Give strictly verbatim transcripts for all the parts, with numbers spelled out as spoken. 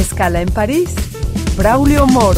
Escala en París, Braulio Moro.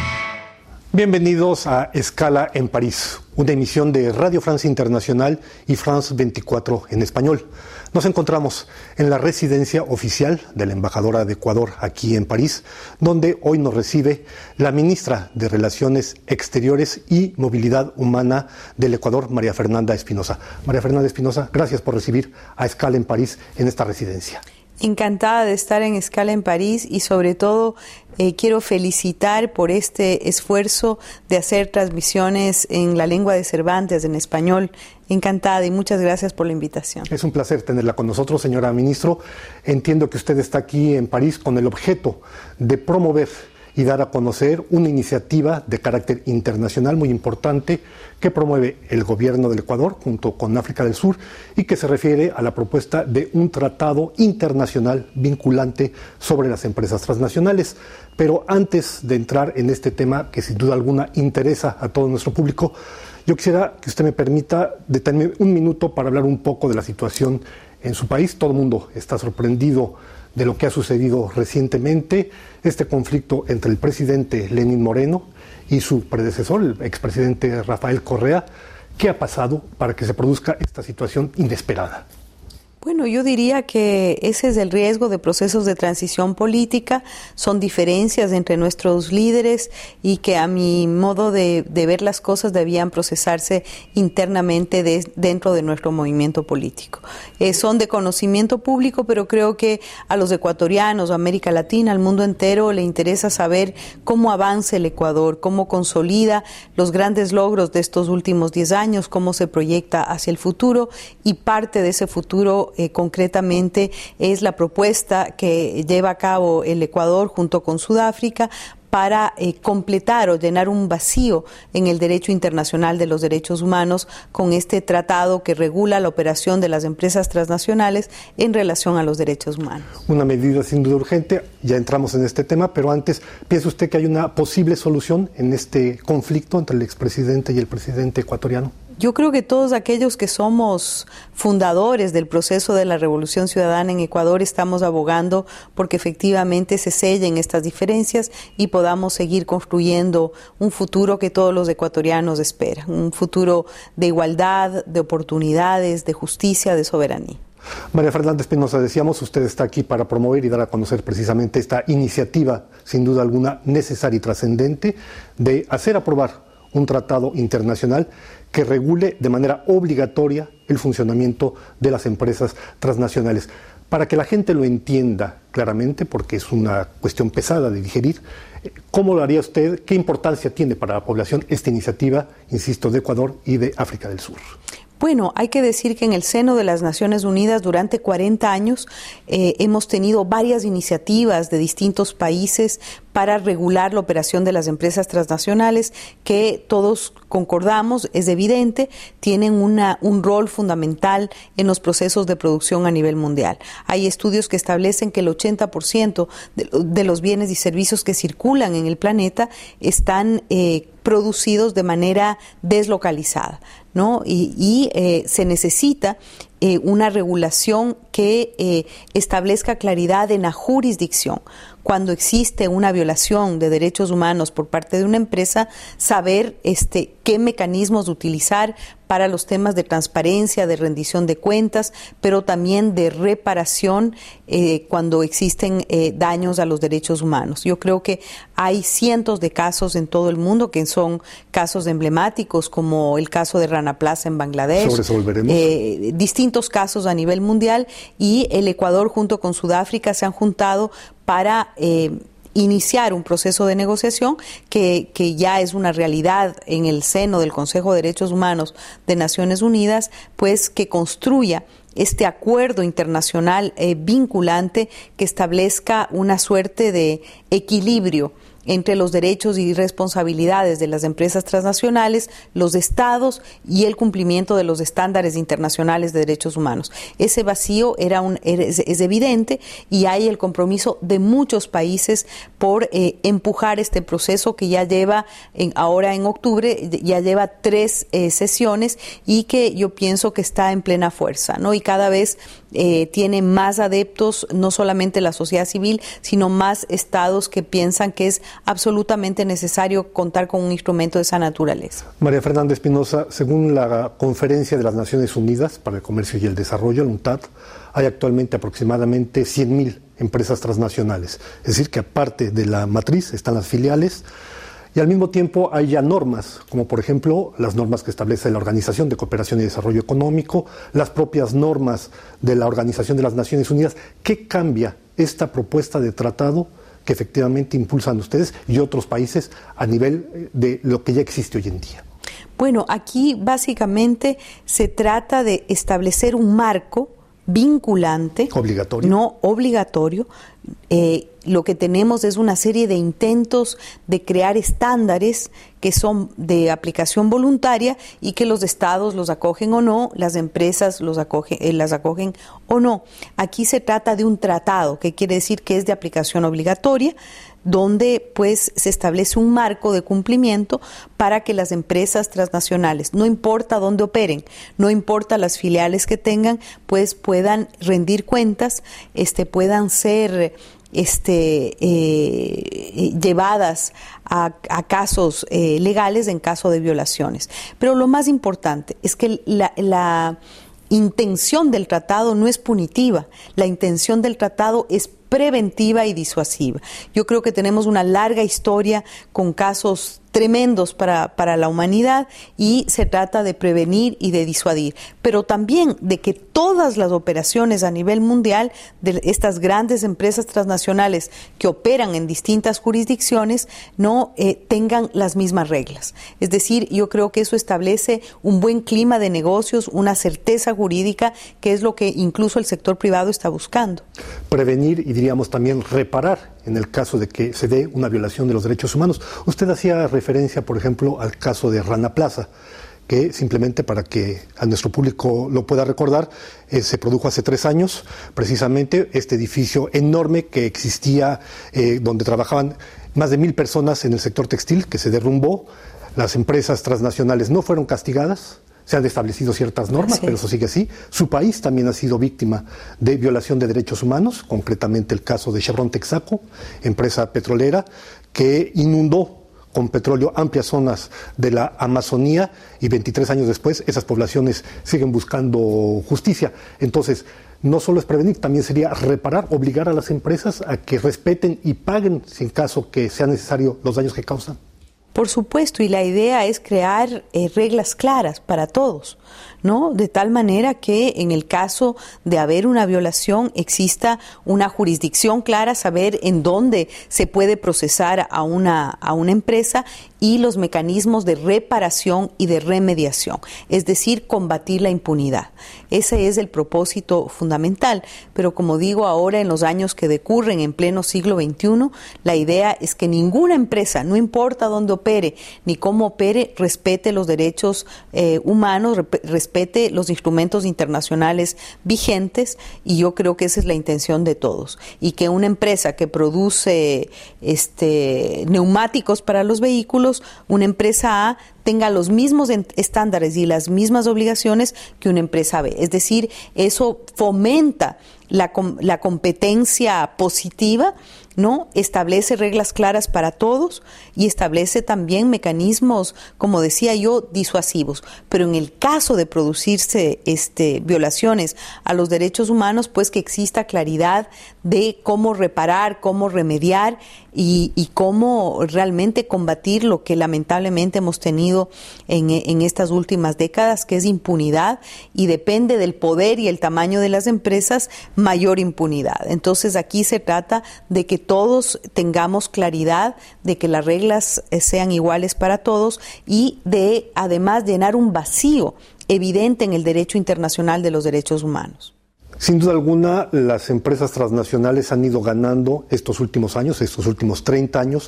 Bienvenidos a Escala en París, una emisión de Radio Francia Internacional y France veinticuatro en español. Nos encontramos en la residencia oficial de la embajadora de Ecuador aquí en París, donde hoy nos recibe la ministra de Relaciones Exteriores y Movilidad Humana del Ecuador, María Fernanda Espinosa. María Fernanda Espinosa, gracias por recibir a Escala en París en esta residencia. Encantada de estar en Escala en París y sobre todo eh, quiero felicitar por este esfuerzo de hacer transmisiones en la lengua de Cervantes, en español. Encantada y muchas gracias por la invitación. Es un placer tenerla con nosotros, señora ministro. Entiendo que usted está aquí en París con el objeto de promover y dar a conocer una iniciativa de carácter internacional muy importante que promueve el gobierno del Ecuador junto con África del Sur y que se refiere a la propuesta de un tratado internacional vinculante sobre las empresas transnacionales. Pero antes de entrar en este tema que sin duda alguna interesa a todo nuestro público, yo quisiera que usted me permita detenerme un minuto para hablar un poco de la situación en su país. Todo el mundo está sorprendido de lo que ha sucedido recientemente, este conflicto entre el presidente Lenín Moreno y su predecesor, el expresidente Rafael Correa. ¿Qué ha pasado para que se produzca esta situación inesperada? Bueno, yo diría que ese es el riesgo de procesos de transición política, son diferencias entre nuestros líderes y que a mi modo de, de ver las cosas debían procesarse internamente de, dentro de nuestro movimiento político. Eh, son de conocimiento público, pero creo que a los ecuatorianos, a América Latina, al mundo entero le interesa saber cómo avanza el Ecuador, cómo consolida los grandes logros de estos últimos diez años, cómo se proyecta hacia el futuro y parte de ese futuro Eh, concretamente es la propuesta que lleva a cabo el Ecuador junto con Sudáfrica para eh, completar o llenar un vacío en el derecho internacional de los derechos humanos con este tratado que regula la operación de las empresas transnacionales en relación a los derechos humanos. Una medida sin duda urgente, ya entramos en este tema, pero antes, ¿piensa usted que hay una posible solución en este conflicto entre el expresidente y el presidente ecuatoriano? Yo creo que todos aquellos que somos fundadores del proceso de la Revolución Ciudadana en Ecuador estamos abogando porque efectivamente se sellen estas diferencias y podamos seguir construyendo un futuro que todos los ecuatorianos esperan, un futuro de igualdad, de oportunidades, de justicia, de soberanía. María Fernanda Espinosa, decíamos, usted está aquí para promover y dar a conocer precisamente esta iniciativa, sin duda alguna necesaria y trascendente, de hacer aprobar un tratado internacional que regule de manera obligatoria el funcionamiento de las empresas transnacionales. Para que la gente lo entienda claramente, porque es una cuestión pesada de digerir, ¿cómo lo haría usted? ¿Qué importancia tiene para la población esta iniciativa, insisto, de Ecuador y de África del Sur? Bueno, hay que decir que en el seno de las Naciones Unidas durante cuarenta años eh, hemos tenido varias iniciativas de distintos países para regular la operación de las empresas transnacionales que todos concordamos, es evidente, tienen una, un rol fundamental en los procesos de producción a nivel mundial. Hay estudios que establecen que el ochenta por ciento de, de los bienes y servicios que circulan en el planeta están eh, producidos de manera deslocalizada, ¿no? Y, y eh, se necesita eh, una regulación que eh, establezca claridad en la jurisdicción. Cuando existe una violación de derechos humanos por parte de una empresa, saber este, qué mecanismos utilizar para los temas de transparencia, de rendición de cuentas, pero también de reparación eh, cuando existen eh, daños a los derechos humanos. Yo creo que hay cientos de casos en todo el mundo que son casos emblemáticos, como el caso de Rana Plaza en Bangladesh, sobre eso volveremos. Eh, distintos casos a nivel mundial, y el Ecuador junto con Sudáfrica se han juntado para eh, iniciar un proceso de negociación que, que ya es una realidad en el seno del Consejo de Derechos Humanos de Naciones Unidas, pues que construya este acuerdo internacional eh, vinculante que establezca una suerte de equilibrio entre los derechos y responsabilidades de las empresas transnacionales, los estados y el cumplimiento de los estándares internacionales de derechos humanos. Ese vacío era un, es, es evidente y hay el compromiso de muchos países por eh, empujar este proceso que ya lleva, en, ahora en octubre, ya lleva tres eh, sesiones y que yo pienso que está en plena fuerza, ¿no? Y cada vez eh, tiene más adeptos, no solamente la sociedad civil, sino más estados que piensan que es absolutamente necesario contar con un instrumento de esa naturaleza. María Fernanda Espinosa, según la Conferencia de las Naciones Unidas para el Comercio y el Desarrollo, la UNCTAD, hay actualmente aproximadamente cien mil empresas transnacionales. Es decir, que aparte de la matriz están las filiales. Y al mismo tiempo hay ya normas, como por ejemplo las normas que establece la Organización de Cooperación y Desarrollo Económico, las propias normas de la Organización de las Naciones Unidas. ¿Qué cambia esta propuesta de tratado que efectivamente impulsan ustedes y otros países a nivel de lo que ya existe hoy en día? Bueno, aquí básicamente se trata de establecer un marco vinculante, obligatorio, no obligatorio. Eh, lo que tenemos es una serie de intentos de crear estándares que son de aplicación voluntaria y que los estados los acogen o no, las empresas los acogen, eh, las acogen o no. Aquí se trata de un tratado, que quiere decir que es de aplicación obligatoria, donde pues se establece un marco de cumplimiento para que las empresas transnacionales, no importa dónde operen, no importa las filiales que tengan, pues puedan rendir cuentas, este, puedan ser este, eh, llevadas a, a casos eh, legales en caso de violaciones. Pero lo más importante es que la, la intención del tratado no es punitiva, la intención del tratado es preventiva y disuasiva. Yo creo que tenemos una larga historia con casos tremendos para, para la humanidad y se trata de prevenir y de disuadir, pero también de que todas las operaciones a nivel mundial de estas grandes empresas transnacionales que operan en distintas jurisdicciones no eh, tengan las mismas reglas. Es decir, yo creo que eso establece un buen clima de negocios, una certeza jurídica, que es lo que incluso el sector privado está buscando. Prevenir y diríamos también reparar en el caso de que se dé una violación de los derechos humanos. Usted hacía referencia, por ejemplo, al caso de Rana Plaza, que simplemente para que a nuestro público lo pueda recordar, eh, se produjo hace tres años, precisamente este edificio enorme que existía, eh, donde trabajaban más de mil personas en el sector textil, que se derrumbó. Las empresas transnacionales no fueron castigadas. Se han establecido ciertas normas, sí, pero eso sigue así. Su país también ha sido víctima de violación de derechos humanos, concretamente el caso de Chevron Texaco, empresa petrolera, que inundó con petróleo amplias zonas de la Amazonía y veintitrés años después esas poblaciones siguen buscando justicia. Entonces, no solo es prevenir, también sería reparar, obligar a las empresas a que respeten y paguen, si en caso que sea necesario, los daños que causan. Por supuesto, y la idea es crear eh, reglas claras para todos, ¿no? De tal manera que en el caso de haber una violación exista una jurisdicción clara, saber en dónde se puede procesar a una, a una empresa y los mecanismos de reparación y de remediación, es decir, combatir la impunidad. Ese es el propósito fundamental, pero como digo, ahora en los años que decurren en pleno siglo veintiuno, la idea es que ninguna empresa, no importa dónde opere ni cómo opere, respete los derechos eh, humanos, rep- respete los instrumentos internacionales vigentes, y yo creo que esa es la intención de todos, y que una empresa que produce este, neumáticos para los vehículos, una empresa A tenga los mismos estándares y las mismas obligaciones que una empresa B. Es decir, eso fomenta la, la competencia positiva, ¿no? Establece reglas claras para todos y establece también mecanismos, como decía yo, disuasivos. Pero en el caso de producirse este, violaciones a los derechos humanos, pues que exista claridad de cómo reparar, cómo remediar y, y cómo realmente combatir lo que lamentablemente hemos tenido en, en estas últimas décadas, que es impunidad, y depende del poder y el tamaño de las empresas, mayor impunidad. Entonces aquí se trata de que todos tengamos claridad de que las reglas sean iguales para todos y de además llenar un vacío evidente en el derecho internacional de los derechos humanos. Sin duda alguna, las empresas transnacionales han ido ganando estos últimos años, estos últimos treinta años,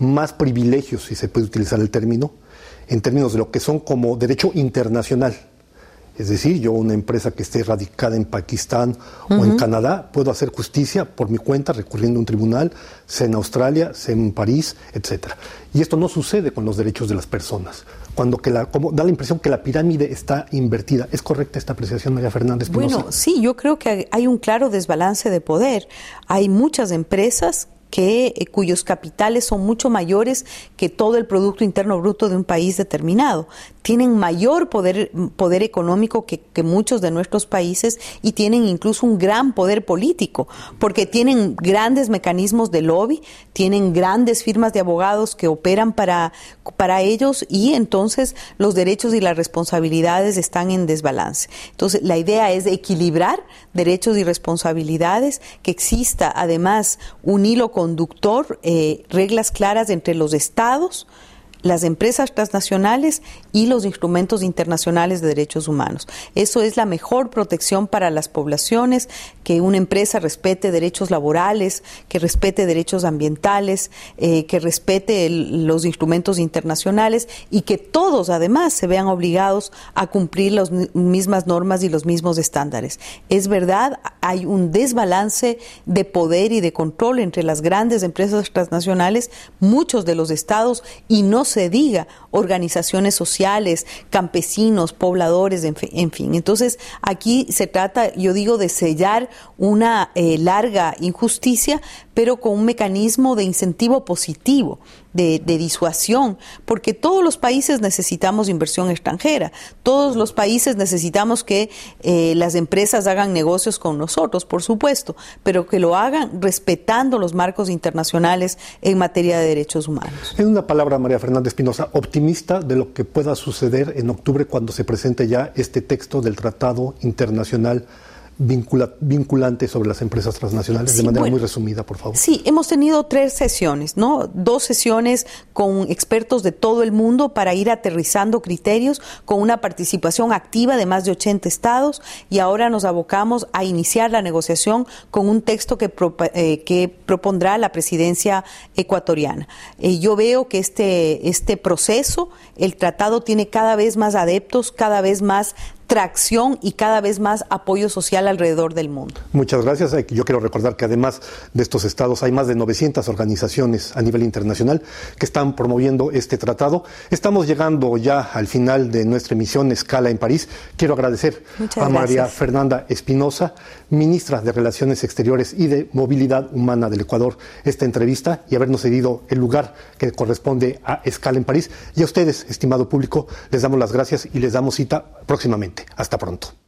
más privilegios, si se puede utilizar el término, en términos de lo que son como derecho internacional. Es decir, yo, una empresa que esté radicada en Pakistán uh-huh. o en Canadá, puedo hacer justicia por mi cuenta recurriendo a un tribunal, sea en Australia, sea en París, etcétera. Y esto no sucede con los derechos de las personas. Cuando que la, como da la impresión que la pirámide está invertida. ¿Es correcta esta apreciación, María Fernanda Espinosa? Bueno, sí, yo creo que hay un claro desbalance de poder. Hay muchas empresas que eh, cuyos capitales son mucho mayores que todo el Producto Interno Bruto de un país determinado. Tienen mayor poder, poder económico que, que muchos de nuestros países y tienen incluso un gran poder político, porque tienen grandes mecanismos de lobby, tienen grandes firmas de abogados que operan para, para ellos y entonces los derechos y las responsabilidades están en desbalance. Entonces, la idea es equilibrar derechos y responsabilidades, que exista además un hilo conductor, eh, reglas claras entre los estados, las empresas transnacionales y los instrumentos internacionales de derechos humanos. Eso es la mejor protección para las poblaciones, que una empresa respete derechos laborales, que respete derechos ambientales, eh, que respete el, los instrumentos internacionales y que todos además se vean obligados a cumplir las mismas normas y los mismos estándares. Es verdad, hay un desbalance de poder y de control entre las grandes empresas transnacionales, muchos de los estados, y no se diga organizaciones sociales, campesinos, pobladores, en fin. En fin. Entonces, aquí se trata, yo digo, de sellar una eh, larga injusticia, pero con un mecanismo de incentivo positivo, de, de disuasión, porque todos los países necesitamos inversión extranjera, todos los países necesitamos que eh, las empresas hagan negocios con nosotros, por supuesto, pero que lo hagan respetando los marcos internacionales en materia de derechos humanos. En una palabra, María Fernanda Espinosa, optimista de lo que pueda suceder en octubre cuando se presente ya este texto del Tratado Internacional Vincula, vinculante sobre las empresas transnacionales, sí, de manera bueno, muy resumida, por favor. Sí, hemos tenido tres sesiones, ¿no? Dos sesiones con expertos de todo el mundo para ir aterrizando criterios, con una participación activa de más de ochenta estados, y ahora nos abocamos a iniciar la negociación con un texto que, pro, eh, que propondrá la presidencia ecuatoriana. Eh, yo veo que este, este proceso, el tratado tiene cada vez más adeptos, cada vez más tracción y cada vez más apoyo social alrededor del mundo. Muchas gracias. Yo quiero recordar que además de estos estados hay más de novecientas organizaciones a nivel internacional que están promoviendo este tratado. Estamos llegando ya al final de nuestra emisión Escala en París. Quiero agradecer Muchas a María gracias. Fernanda Espinosa, ministra de Relaciones Exteriores y de Movilidad Humana del Ecuador, esta entrevista y habernos cedido el lugar que corresponde a Escala en París. Y a ustedes, estimado público, les damos las gracias y les damos cita próximamente. Hasta pronto.